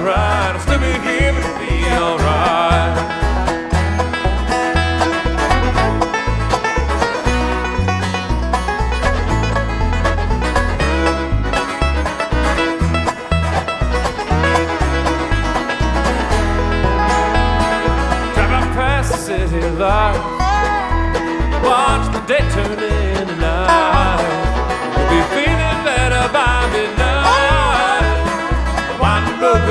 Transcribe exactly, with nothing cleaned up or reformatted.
alright. I'll still be here, but it'll be alright. City lights, watch the day turn in